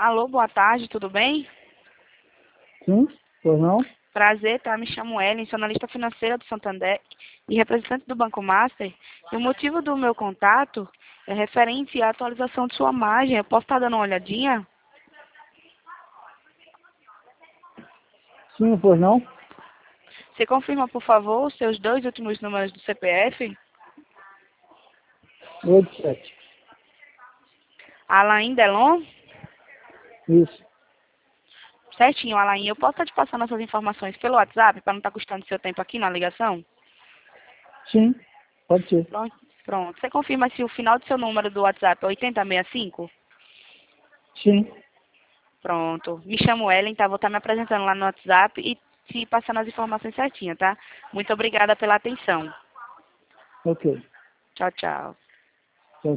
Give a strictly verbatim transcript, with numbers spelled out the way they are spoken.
Alô, boa tarde, tudo bem? Sim, pois não? Prazer, tá? Me chamo Ellen, sou analista financeira do Santander e representante do Banco Master. E o motivo do meu contato é referente à atualização de sua margem. Eu posso estar dando uma olhadinha? Sim, pois não? Você confirma, por favor, os seus dois últimos números do C P F? Oito, sete. Alain Delon? Isso. Certinho, Alain. Eu posso estar te passando essas informações pelo WhatsApp para não estar custando seu tempo aqui na ligação? Sim, pode ser. Pronto. Pronto. Você confirma se o final do seu número do WhatsApp é oitenta sessenta e cinco? Sim. Pronto. Me chamo Ellen, tá? Vou estar me apresentando lá no WhatsApp e te passando as informações certinhas, tá? Muito obrigada pela atenção. Ok. Tchau, tchau.